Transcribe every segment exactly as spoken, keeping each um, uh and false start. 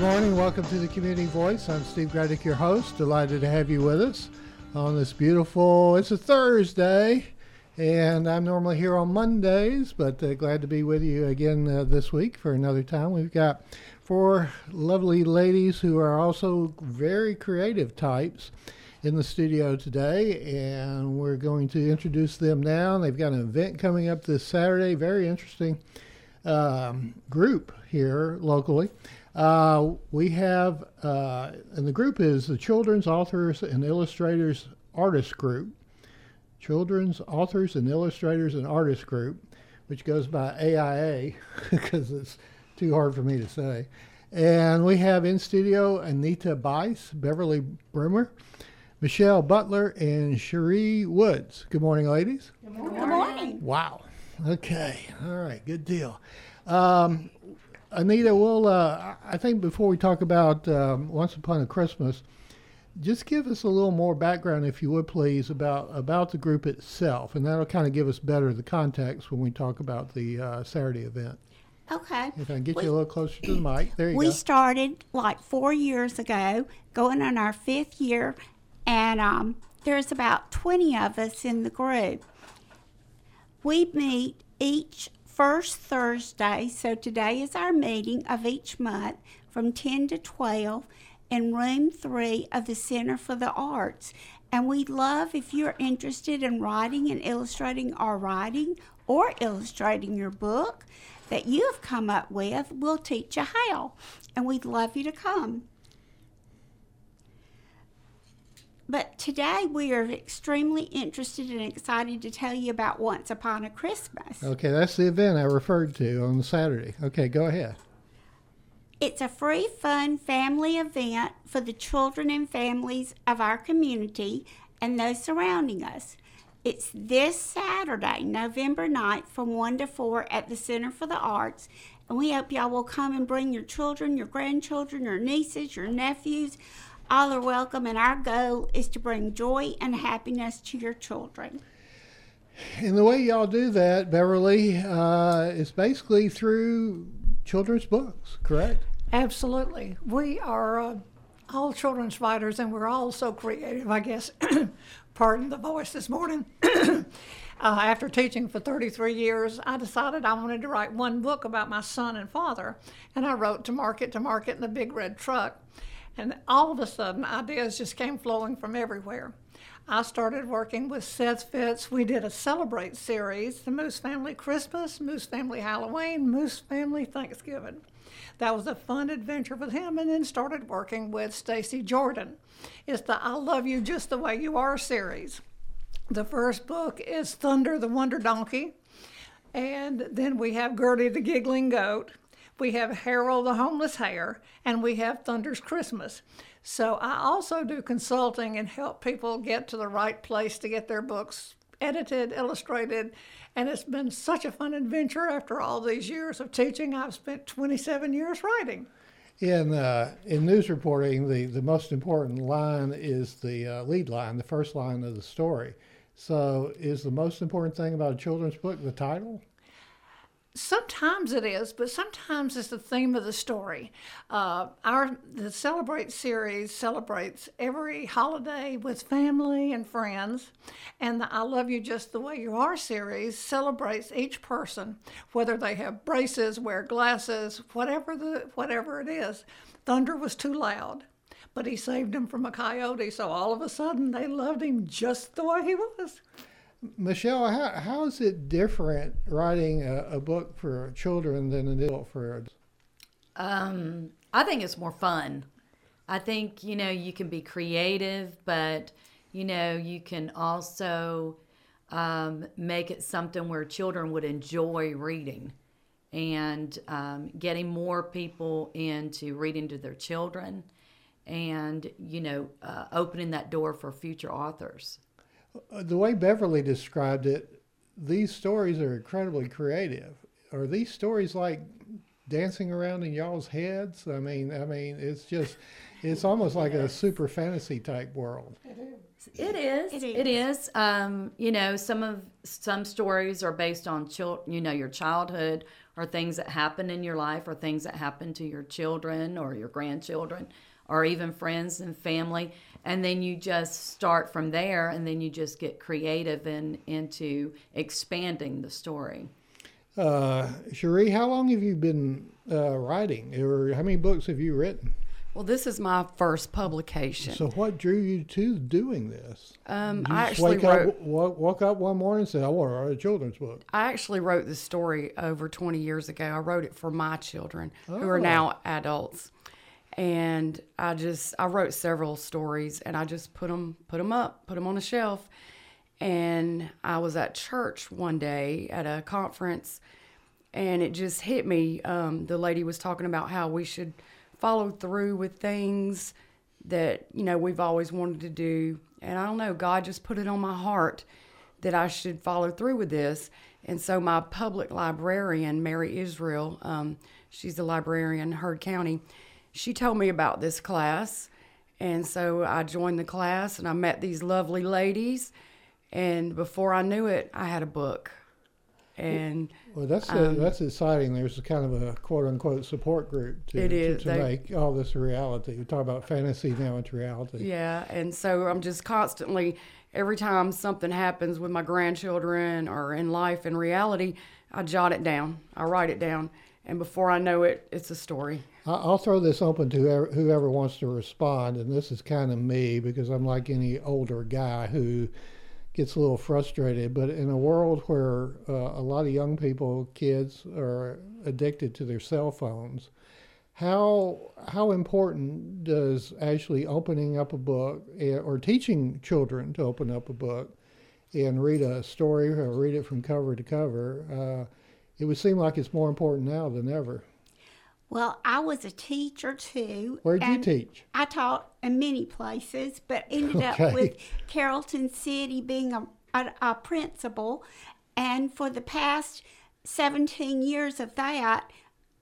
Good morning. Welcome to the Community Voice. I'm Steve Gradick, your host. Delighted to have you with us on this beautiful, it's a Thursday, and I'm normally here on Mondays, but uh, glad to be with you again uh, this week for another time. We've got four lovely ladies who are also very creative types in the studio today, and we're going to introduce them now. They've got an event coming up this Saturday, very interesting um, group here locally. Uh, we have, uh, and the group is the Children's Authors and Illustrators Artist Group. Children's Authors and Illustrators and Artist Group, which goes by A I A because it's too hard for me to say. And we have in studio Anita Bice, Beverly Broomer, Michelle Butler, and Cherie Woods. Good morning, ladies. Good morning. Good morning. Wow. Okay. All right. Good deal. Um, Anita, we'll, uh, I think before we talk about um, Once Upon a Christmas, just give us a little more background, if you would, please, about, about the group itself. And that'll kind of give us better the context when we talk about the uh, Saturday event. Okay. If I can get we, you a little closer to the mic. There you we go. We started like four years ago, going on our fifth year, and um, there's about twenty of us in the group. We meet each first Thursday, so today is our meeting of each month from ten to twelve in room three of the Center for the Arts. And we'd love if you're interested in writing and illustrating our writing or illustrating your book that you have come up with, we'll teach you how. And we'd love you to come. But today we are extremely interested and excited to tell you about Once Upon a Christmas. Okay, that's the event I referred to on Saturday. Okay, go ahead. It's a free, fun family event for the children and families of our community and those surrounding us. It's this Saturday, November ninth, from one to four at the Center for the Arts. And we hope y'all will come and bring your children, your grandchildren, your nieces, your nephews. All are welcome, and our goal is to bring joy and happiness to your children. And the way y'all do that, Beverly, uh, is basically through children's books, correct? Absolutely. We are uh, all children's writers, and we're all so creative, I guess. Pardon the voice this morning. uh, after teaching for thirty-three years, I decided I wanted to write one book about my son and father, and I wrote To Market, To Market in a Big Red Truck. And all of a sudden, ideas just came flowing from everywhere. I started working with Seth Fitz. We did a Celebrate series, the Moose Family Christmas, Moose Family Halloween, Moose Family Thanksgiving. That was a fun adventure with him, and then started working with Stacy Jordan. It's the I Love You Just the Way You Are series. The first book is Thunder the Wonder Donkey, and then we have Gertie the Giggling Goat. We have Harold the Homeless Hare, and we have Thunder's Christmas. So I also do consulting and help people get to the right place to get their books edited, illustrated, and it's been such a fun adventure after all these years of teaching. I've spent twenty-seven years writing. In uh, in news reporting, the, the most important line is the uh, lead line, the first line of the story. So is the most important thing about a children's book the title? Sometimes it is, but sometimes it's the theme of the story. Uh, our the Celebrate series celebrates every holiday with family and friends, and the I Love You Just the Way You Are series celebrates each person, whether they have braces, wear glasses, whatever the whatever it is. Thunder was too loud, but he saved him from a coyote, so all of a sudden they loved him just the way he was. Michelle, how, how is it different writing a, a book for children than an adult for adults? Um, I think it's more fun. I think, you know, you can be creative, but, you know, you can also um, make it something where children would enjoy reading and um, getting more people into reading to their children and, you know, uh, opening that door for future authors. The way Beverly described it, these stories are incredibly creative. Are these stories like dancing around in y'all's heads? I mean, I mean, it's just, it's almost like a super fantasy type world. It is. It is. It is. Um, you know, some of some stories are based on chil- you know, your childhood or things that happen in your life or things that happen to your children or your grandchildren or even friends and family. And then you just start from there, and then you just get creative in, into expanding the story. Uh, Cherie, how long have you been uh, writing, or how many books have you written? Well, this is my first publication. So what drew you to doing this? Um, Did you I just actually wake wrote. up, woke, woke up one morning and said, I want to write a children's book. I actually wrote this story over twenty years ago. I wrote it for my children, who Oh. are now adults, and I just I wrote several stories, and I just put them put them up, put them on a shelf. And I was at church one day at a conference, and it just hit me. Um, the lady was talking about how we should follow through with things that, you know, we've always wanted to do. And I don't know, God just put it on my heart that I should follow through with this. And so my public librarian, Mary Israel, um, she's the librarian in Heard County, she told me about this class. And so I joined the class, and I met these lovely ladies. And before I knew it, I had a book. And Well, that's Um, uh, that's exciting. There's a kind of a quote unquote support group to, It to, is. to They- make all this a reality. We talk about fantasy, now it's reality. yeah, and so I'm just constantly, every time something happens with my grandchildren or in life, in reality, I jot it down. I write it down. And before I know it, it's a story. I- I'll throw this open to whoever, whoever wants to respond, and this is kind of me because I'm like any older guy who gets a little frustrated. But in a world where uh, a lot of young people, kids, are addicted to their cell phones, how how important does actually opening up a book eh, or teaching children to open up a book and read a story or read it from cover to cover? Uh, it would seem like it's more important now than ever. Well, I was a teacher too. Where'd you and teach? I taught in many places, but ended Okay. up with Carrollton City being a, a, a principal. And for the past seventeen years of that,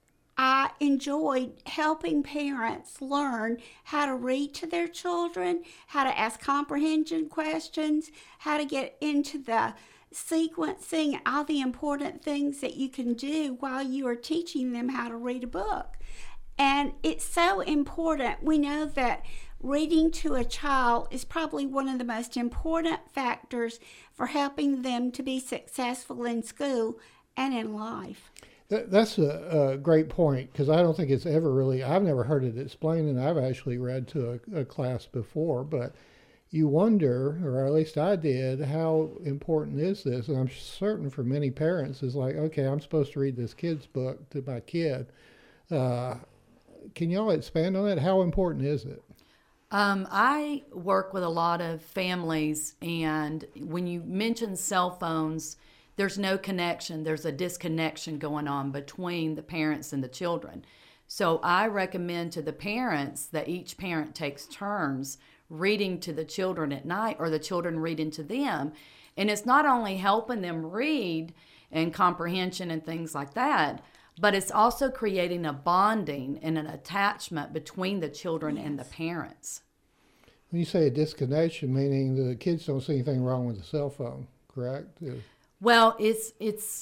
I enjoyed helping parents learn how to read to their children, how to ask comprehension questions, how to get into the sequencing, all the important things that you can do while you are teaching them how to read a book. And it's so important. We know that reading to a child is probably one of the most important factors for helping them to be successful in school and in life. That, that's a, a great point because I don't think it's ever really, I've never heard it explained, and I've actually read to a, a class before, but you wonder, or at least I did, how important is this? And I'm certain for many parents is like, okay, I'm supposed to read this kid's book to my kid. Uh, can y'all expand on that? How important is it? Um, I work with a lot of families, and when you mention cell phones, there's no connection. There's a disconnection going on between the parents and the children. So I recommend to the parents that each parent takes turns reading to the children at night, or the children reading to them. And it's not only helping them read and comprehension and things like that, but it's also creating a bonding and an attachment between the children yes. and the parents. When you say a disconnection, meaning the kids don't see anything wrong with the cell phone, correct? Yeah. Well, it's it's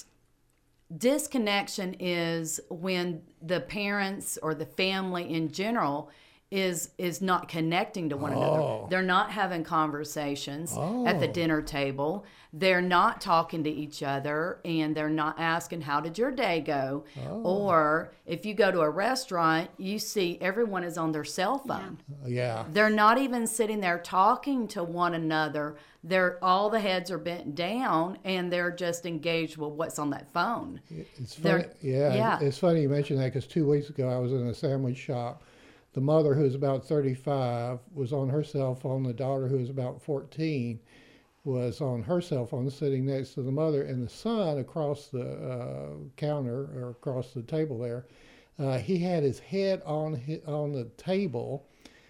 disconnection is when the parents or the family in general is is not connecting to one Oh. another. They're not having conversations Oh. at the dinner table. They're not talking to each other, and they're not asking, how did your day go? Oh. Or if you go to a restaurant, you see everyone is on their cell phone. Yeah. They're not even sitting there talking to one another. They're all the heads are bent down, and they're just engaged with what's on that phone. It's funny. They're- Yeah, yeah. It's funny you mention that because two weeks ago I was in a sandwich shop. The mother, who's about thirty-five, was on her cell phone. The daughter, who was about fourteen, was on her cell phone sitting next to the mother. And the son across the uh, counter or across the table there, uh, he had his head on his, on the table,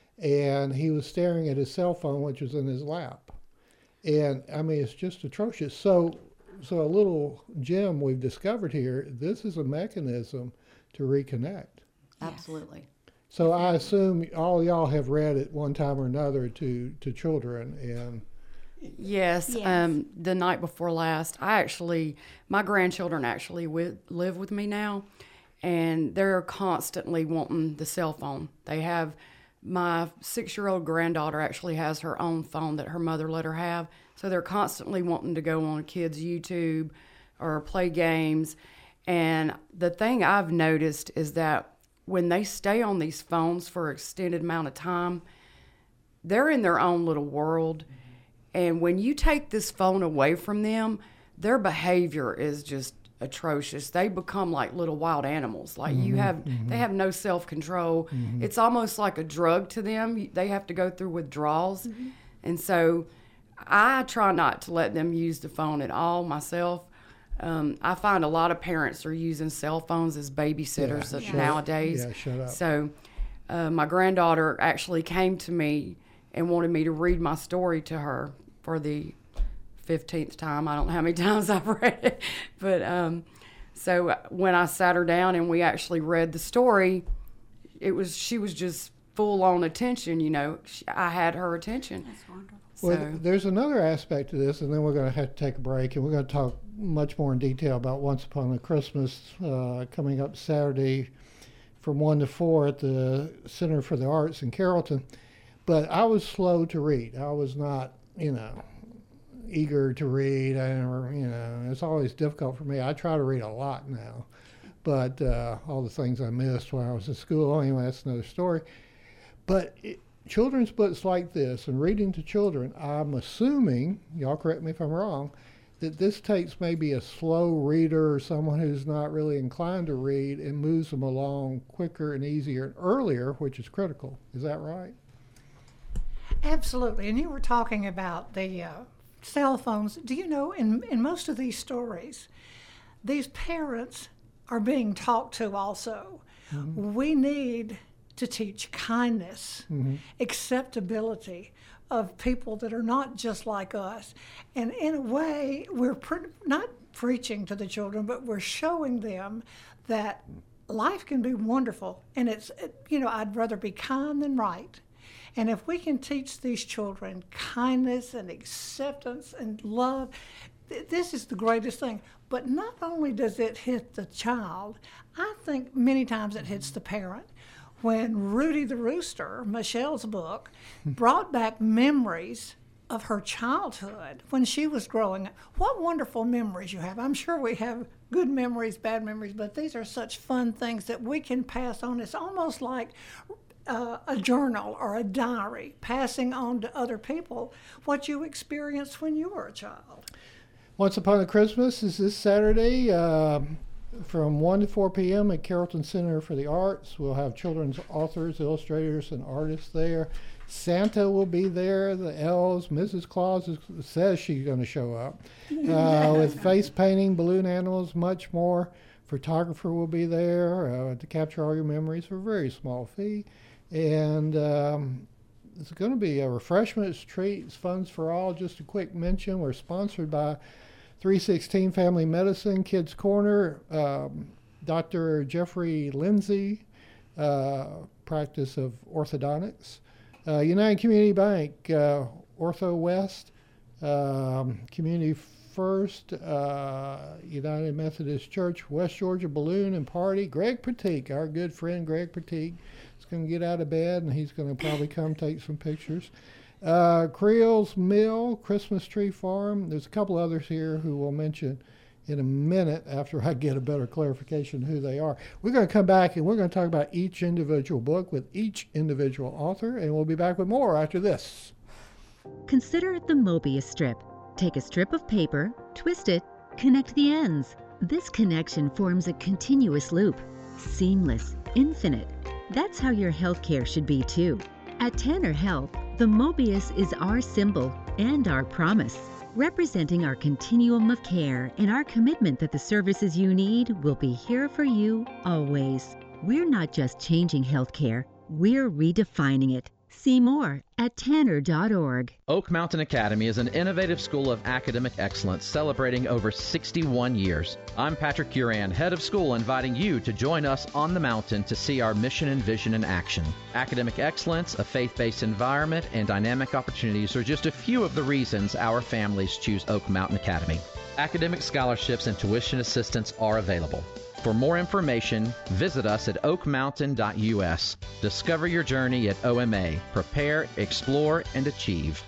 and he was staring at his cell phone, which was in his lap. And I mean, it's just atrocious. So, so a little gem we've discovered here, this is a mechanism to reconnect. Absolutely. So I assume all y'all have read at one time or another to, to children, and Yes, Yes. Um, the night before last, I actually, my grandchildren actually wi- live with me now, and they're constantly wanting the cell phone. They have, my six-year-old granddaughter actually has her own phone that her mother let her have, so they're constantly wanting to go on kids' YouTube or play games. And the thing I've noticed is that when they stay on these phones for an extended amount of time, they're in their own little world. And when you take this phone away from them, their behavior is just atrocious. They become like little wild animals. Like you have, they have no self-control. It's almost like a drug to them. They have to go through withdrawals. And so I try not to let them use the phone at all myself. Um, I find a lot of parents are using cell phones as babysitters Yeah, of shut- nowadays. yeah, shut up. So uh, my granddaughter actually came to me and wanted me to read my story to her for the fifteenth time. I don't know how many times I've read it. But um, so when I sat her down and we actually read the story, it was she was just full on attention, you know. She, I had her attention. That's wonderful. So, Well, th- there's another aspect to this, and then we're going to have to take a break, and we're going to talk much more in detail about Once Upon a Christmas uh, coming up Saturday from one to four at the Center for the Arts in Carrollton. But I was slow to read. I was not, you know, eager to read. I never, you know, it's always difficult for me. I try to read a lot now, but uh, all the things I missed while I was in school, anyway, that's another story. But it, children's books like this and reading to children, I'm assuming, y'all correct me if I'm wrong, that this takes maybe a slow reader or someone who's not really inclined to read and moves them along quicker and easier and earlier, which is critical. Is that right? Absolutely. And you were talking about the uh, cell phones. Do you know, in, in most of these stories, these parents are being talked to also. Mm-hmm. We need to teach kindness, mm-hmm. acceptability of people that are not just like us. And in a way, we're pre- not preaching to the children, but we're showing them that life can be wonderful. And it's, you know, I'd rather be kind than right. And if we can teach these children kindness and acceptance and love, th- this is the greatest thing. But not only does it hit the child, I think many times it hits the parent. When Rudy the Rooster, Michelle's book, brought back memories of her childhood when she was growing up. What wonderful memories you have. I'm sure we have good memories, bad memories, but these are such fun things that we can pass on. It's almost like Uh, a journal or a diary, passing on to other people what you experienced when you were a child. Once Upon a Christmas is this Saturday uh, from one to four p.m. at Carrollton Center for the Arts. We'll have children's authors, illustrators, and artists there. Santa will be there, the elves. Missus Claus is, says she's going to show up uh, with face painting, balloon animals, much more. Photographer will be there uh, to capture all your memories for a very small fee. And um, it's going to be a refreshments, treats, funds for all. Just a quick mention, we're sponsored by three sixteen Family Medicine, Kids Corner, um, Doctor Jeffrey Lindsay, uh, practice of orthodontics, uh, United Community Bank, uh, Ortho West, um, Community First, uh, United Methodist Church, West Georgia Balloon and Party, Greg Pratique, our good friend Greg Pratique. He's going to get out of bed and he's going to probably come take some pictures. Uh, Creel's Mill, Christmas Tree Farm. There's a couple others here who we'll mention in a minute after I get a better clarification who they are. We're going to come back and we're going to talk about each individual book with each individual author, and we'll be back with more after this. Consider the Mobius strip. Take a strip of paper, twist it, connect the ends. This connection forms a continuous loop. Seamless, infinite. That's how your healthcare should be too. At Tanner Health, the Mobius is our symbol and our promise, representing our continuum of care and our commitment that the services you need will be here for you always. We're not just changing healthcare, we're redefining it. See more at tanner dot org. Oak Mountain Academy is an innovative school of academic excellence celebrating over sixty-one years. I'm Patrick Uran, head of school, inviting you to join us on the mountain to see our mission and vision in action. Academic excellence, a faith-based environment, and dynamic opportunities are just a few of the reasons our families choose Oak Mountain Academy. Academic scholarships and tuition assistance are available. For more information, visit us at oak mountain dot U S. Discover your journey at O M A. Prepare, explore, and achieve.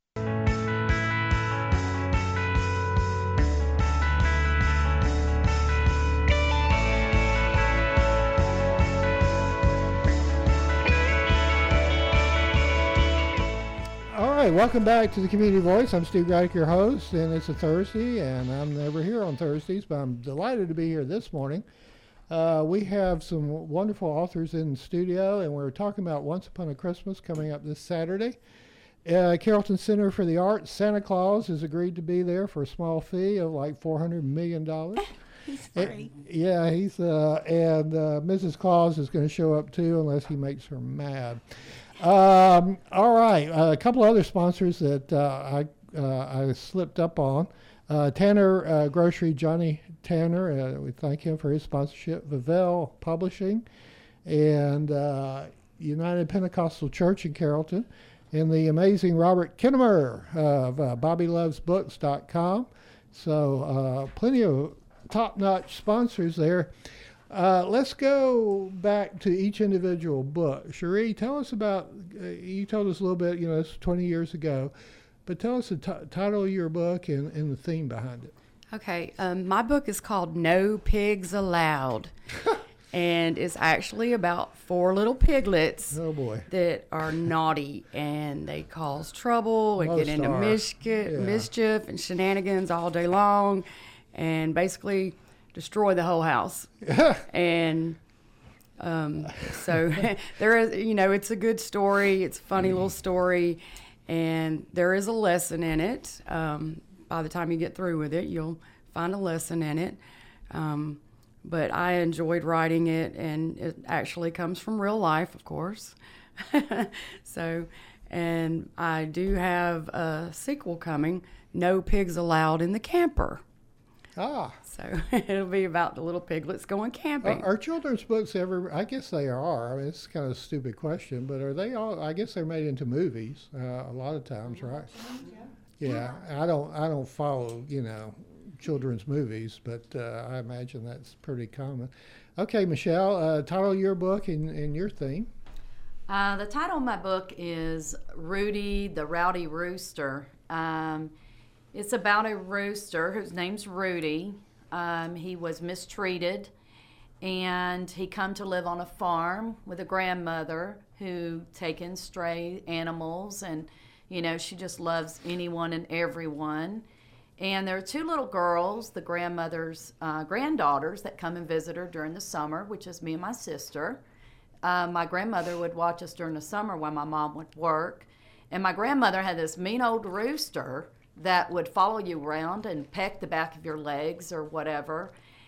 All right, welcome back to the Community Voice. I'm Steve Graddick, your host, and it's a Thursday, and I'm never here on Thursdays, but I'm delighted to be here this morning. Uh, we have some wonderful authors in the studio, and we're talking about Once Upon a Christmas coming up this Saturday. Uh, Carrollton Center for the Arts, Santa Claus has agreed to be there for a small fee of like four hundred million dollars. He's free. And, yeah, he's uh, and uh, Missus Claus is going to show up too, unless he makes her mad. Um, all right, uh, a couple other sponsors that uh, I uh, I slipped up on. Uh, Tanner uh, Grocery, Johnny Tanner, uh, we thank him for his sponsorship. Vivell Publishing, and uh, United Pentecostal Church in Carrollton, and the amazing Robert Kinnemer of uh, Bobby Loves Books dot com. So uh, plenty of top-notch sponsors there. Uh, let's go back to each individual book. Cherie, tell us about, uh, you told us a little bit, you know, it's twenty years ago, but tell us the t- title of your book and, and the theme behind it. Okay, um, my book is called No Pigs Allowed, and it's actually about four little piglets Oh, boy. that are naughty, and they cause trouble and Lone get into Star. mischief, Yeah. mischief and shenanigans all day long, and basically destroy the whole house. And um, so there is, you know, it's a good story. It's a funny little story, and there is a lesson in it. Um, by the time you get through with it, you'll find a lesson in it. Um, but I enjoyed writing it, and it actually comes from real life, of course. So, and I do have a sequel coming, No Pigs Allowed in the Camper. Ah. So it'll be about the little piglets going camping. Are, are children's books ever, I guess they are. I mean, it's kind of a stupid question, but are they all, I guess they're made into movies uh, a lot of times, right? Yeah. I don't, I don't follow, you know, children's movies, but uh, I imagine that's pretty common. Okay, Michelle, uh, title of your book and, and your theme. Uh, the title of my book is Rudy the Rowdy Rooster. Um, it's about a rooster whose name's Rudy. Um, he was mistreated, and he come to live on a farm with a grandmother who taken stray animals, and you know, she just loves anyone and everyone. And there are two little girls, the grandmother's uh, granddaughters, that come and visit her during the summer, which is me and my sister. Uh, my grandmother would watch us during the summer when my mom would work. And my grandmother had this mean old rooster that would follow you around and peck the back of your legs or whatever.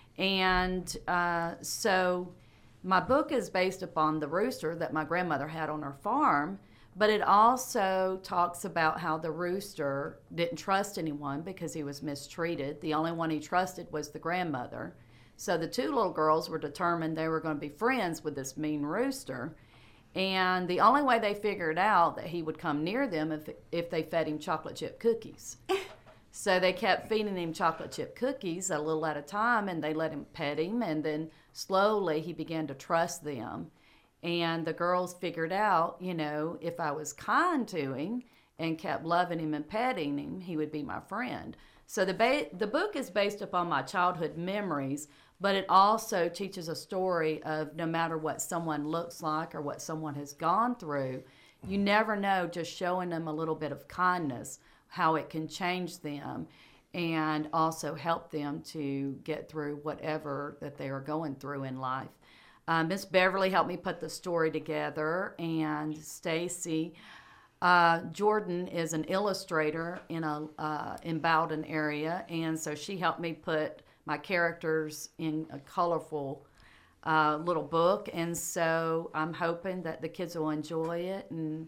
And uh, so my book is based upon the rooster that my grandmother had on her farm, but it also talks about how the rooster didn't trust anyone because he was mistreated. The only one he trusted was the grandmother. So the two little girls were determined they were going to be friends with this mean rooster. And the only way they figured out that he would come near them if if they fed him chocolate chip cookies. So they kept feeding him chocolate chip cookies a little at a time, and they let him pet him, and then slowly he began to trust them. And the girls figured out, you know, if I was kind to him and kept loving him and petting him, he would be my friend. So the ba- the book is based upon my childhood memories, but it also teaches a story of no matter what someone looks like or what someone has gone through, you never know, just showing them a little bit of kindness, how it can change them and also help them to get through whatever that they are going through in life. Uh, Miss Beverly helped me put the story together, and Stacy uh, Jordan is an illustrator in a uh, in Bowden area, and so she helped me put my characters in a colorful uh, little book. And so I'm hoping that the kids will enjoy it, and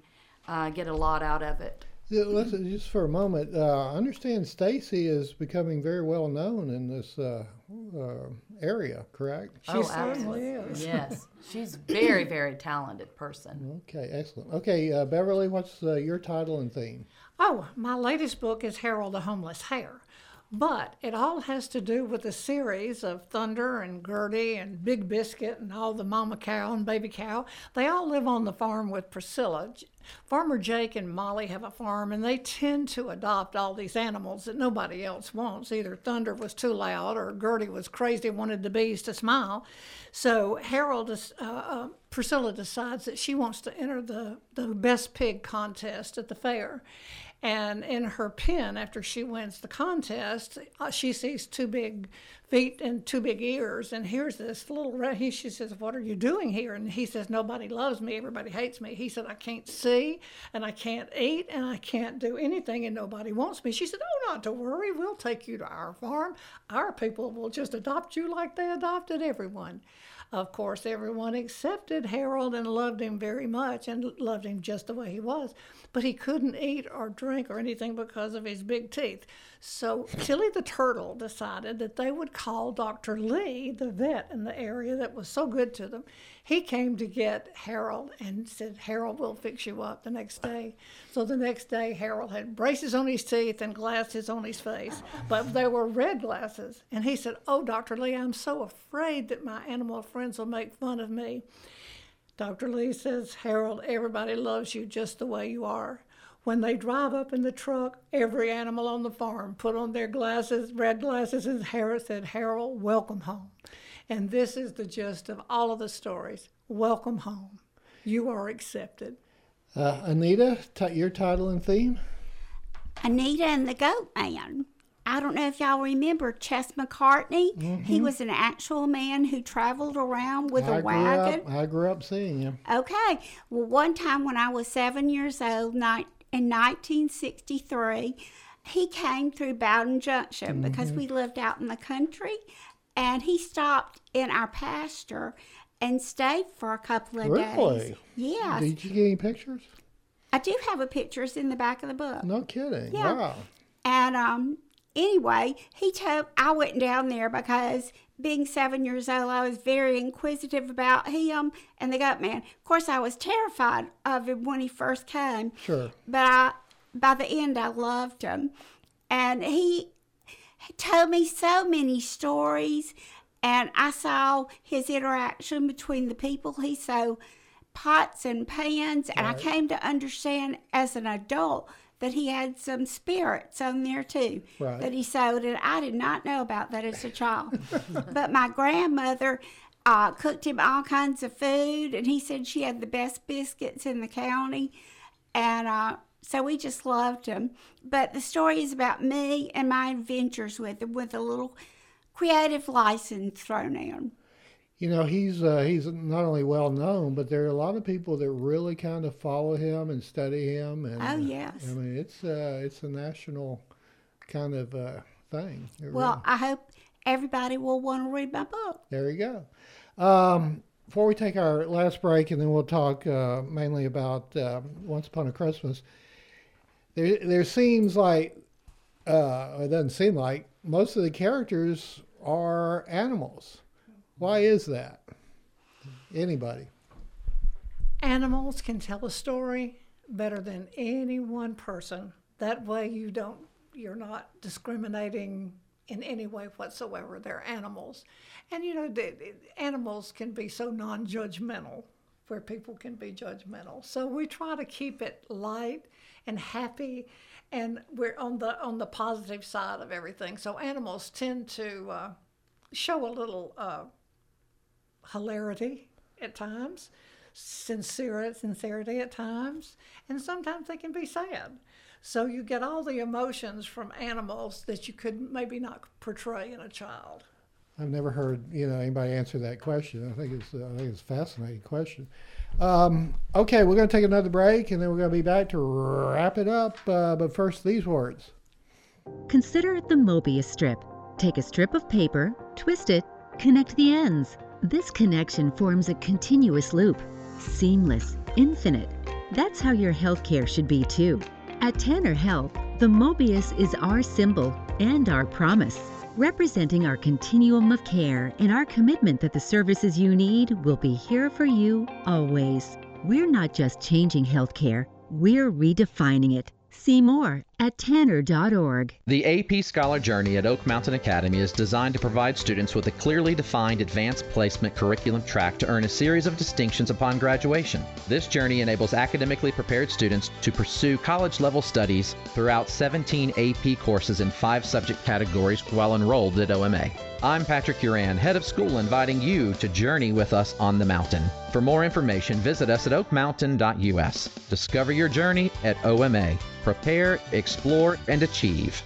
uh, get a lot out of it. Yeah, listen, just for a moment, uh, I understand Stacy is becoming very well known in this uh, uh, area, correct? She Oh, certainly absolutely. is. Yes, she's a very, very talented person. Okay, excellent. Okay, uh, Beverly, what's uh, your title and theme? Oh, my latest book is Harold the Homeless Hare. But it all has to do with a series of Thunder and Gertie and Big Biscuit and all the mama cow and baby cow. They all live on the farm with Priscilla. Farmer Jake and Molly have a farm, and they tend to adopt all these animals that nobody else wants. Either Thunder was too loud or Gertie was crazy and wanted the bees to smile. So Harold, is, uh, uh, Priscilla decides that she wants to enter the, the best pig contest at the fair. And in her pen, after she wins the contest, uh, she sees two big feet and two big ears. And here's this little, red, he, she says, what are you doing here? And he says, nobody loves me, everybody hates me. He said, I can't see, and I can't eat, and I can't do anything, and nobody wants me. She said, oh, not to worry, we'll take you to our farm. Our people will just adopt you like they adopted everyone. Of course, everyone accepted Harold and loved him very much and loved him just the way he was. But he couldn't eat or drink or anything because of his big teeth. So Tilly the Turtle decided that they would call Doctor Lee, the vet in the area that was so good to them. He came to get Harold and said, Harold will fix you up the next day. So the next day, Harold had braces on his teeth and glasses on his face, but they were red glasses. And he said, oh, Doctor Lee, I'm so afraid that my animal friends will make fun of me. Doctor Lee says, Harold, everybody loves you just the way you are. When they drive up in the truck, every animal on the farm put on their glasses, red glasses, and Harold said, Harold, welcome home. And this is the gist of all of the stories. Welcome home. You are accepted. Uh, Anita, t- your title and theme? Anita and the Goat Man. I don't know if y'all remember Chess McCartney. Mm-hmm. He was an actual man who traveled around with I a wagon. Grew up, I grew up seeing him. Okay. Well, one time when I was seven years old, ni- in nineteen sixty-three, he came through Bowden Junction mm-hmm. because we lived out in the country, and he stopped in our pasture and stayed for a couple of really? days. Yes. Did you get any pictures? I do have a pictures in the back of the book. No kidding. Yeah. Wow. And um, anyway, he told I went down there because being seven years old, I was very inquisitive about him and the Goat Man. Of course, I was terrified of him when he first came. Sure. But I, by the end, I loved him. And he told me so many stories, and I saw his interaction between the people. He sewed pots and pans, and right. I came to understand as an adult that he had some spirits on there too, right. that he sewed, and I did not know about that as a child. But my grandmother uh, cooked him all kinds of food, and he said she had the best biscuits in the county, and uh, so we just loved him. But the story is about me and my adventures with him, with a little creative license thrown in. You know, he's uh, he's not only well known, but there are a lot of people that really kind of follow him and study him. And oh yes, I mean it's uh, it's a national kind of uh, thing. It well, really. I hope everybody will want to read my book. There you go. Um, before we take our last break, and then we'll talk uh, mainly about uh, Once Upon a Christmas. There, there seems like uh, it doesn't seem like most of the characters are animals. Why is that? Anybody? Animals can tell a story better than any one person. That way you don't, you're not discriminating in any way whatsoever. They're animals. And you know, the, the animals can be so non-judgmental where people can be judgmental. So we try to keep it light and happy, and we're on the on the positive side of everything. So animals tend to uh, show a little uh, hilarity at times, sincere, sincerity at times, and sometimes they can be sad. So you get all the emotions from animals that you could maybe not portray in a child. I've never heard you know anybody answer that question. I think it's uh, I think it's a fascinating question. Um, okay, we're going to take another break, and then we're going to be back to wrap it up. Uh, but first, these words. Consider the Mobius strip. Take a strip of paper, twist it, connect the ends. This connection forms a continuous loop, seamless, infinite. That's how your healthcare should be too. At Tanner Health, the Mobius is our symbol and our promise, representing our continuum of care and our commitment that the services you need will be here for you always. We're not just changing healthcare, we're redefining it. See more at tanner dot org. The A P Scholar Journey at Oak Mountain Academy is designed to provide students with a clearly defined advanced placement curriculum track to earn a series of distinctions upon graduation. This journey enables academically prepared students to pursue college-level studies throughout seventeen A P courses in five subject categories while enrolled at O M A. I'm Patrick Uran, head of school, inviting you to journey with us on the mountain. For more information, visit us at oak mountain dot U S. Discover your journey at O M A. Prepare, explore, and achieve.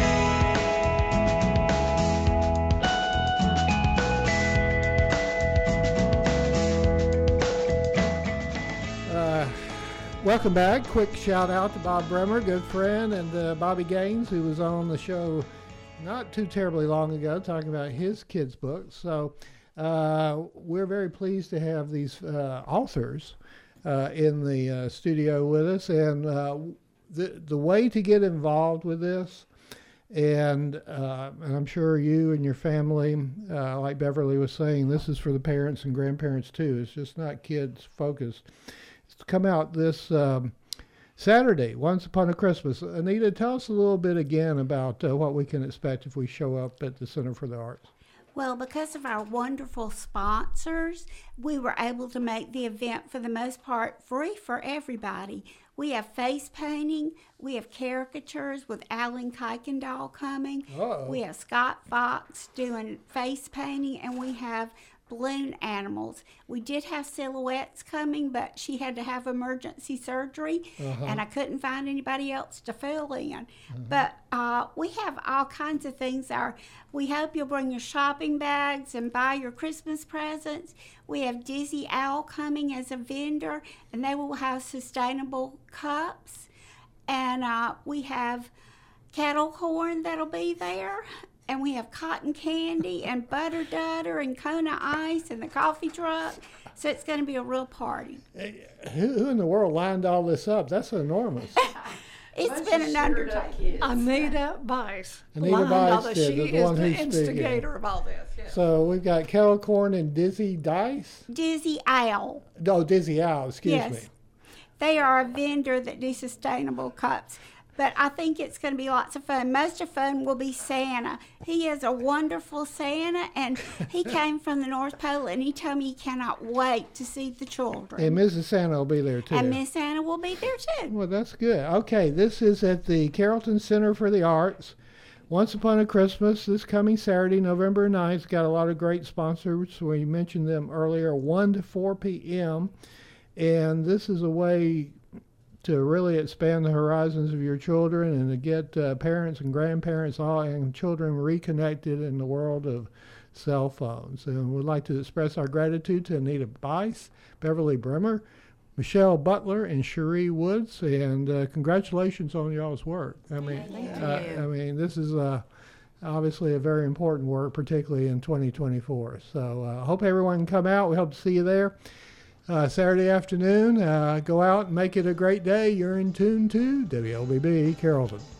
Uh, welcome back. Quick shout out to Bob Bremer, good friend, and uh, Bobby Gaines, who was on the show not too terribly long ago talking about his kids' books. So uh, we're very pleased to have these uh, authors uh, in the uh, studio with us. And uh, the the way to get involved with this, and, uh, and I'm sure you and your family, uh, like Beverly was saying, this is for the parents and grandparents too. It's just not kids focused. It's to come out this um, Saturday, Once Upon a Christmas. Anita, tell us a little bit again about uh, what we can expect if we show up at the Center for the Arts. Well, because of our wonderful sponsors, we were able to make the event, for the most part, free for everybody. We have face painting, we have caricatures with Alan Kuykendall coming, Uh-oh. we have Scott Fox doing face painting, and we have balloon animals. We did have silhouettes coming, but she had to have emergency surgery, Uh-huh. and I couldn't find anybody else to fill in. Uh-huh. But uh, we have all kinds of things. Our, we hope you'll bring your shopping bags and buy your Christmas presents. We have Dizzy Owl coming as a vendor, and they will have sustainable cups. And uh, we have kettle corn that'll be there. And we have cotton candy and butter dutter and Kona ice and the coffee truck. So it's going to be a real party. Who, who in the world lined all this up? That's enormous. It's been an undertaking. Anita Bice. Anita lined all Bice this. did, She the is one the who's speaking. instigator of all this. Yes. So we've got kettle corn and Dizzy Dice. Dizzy Owl. No, Dizzy Owl, excuse Yes. me. They are a vendor that do sustainable cups. But I think it's going to be lots of fun. Most of fun will be Santa. He is a wonderful Santa, and he came from the North Pole, and he told me he cannot wait to see the children. And Missus Santa will be there too. And Miss Anna will be there too. Well, that's good. Okay, this is at the Carrollton Center for the Arts. Once Upon a Christmas, this coming Saturday, November ninth. Got a lot of great sponsors. We mentioned them earlier, one to four p.m. And this is a way to really expand the horizons of your children and to get uh, parents and grandparents all and children reconnected in the world of cell phones. And we'd like to express our gratitude to Anita Bice, Beverly Bremer, Michelle Butler, and Cherie Woods. And uh, congratulations on y'all's work. I mean, uh, I mean, this is uh, obviously a very important work, particularly in twenty twenty-four. So I uh, hope everyone can come out. We hope to see you there. Uh, Saturday afternoon, uh, go out and make it a great day. You're in tune to W L B B Carrollton.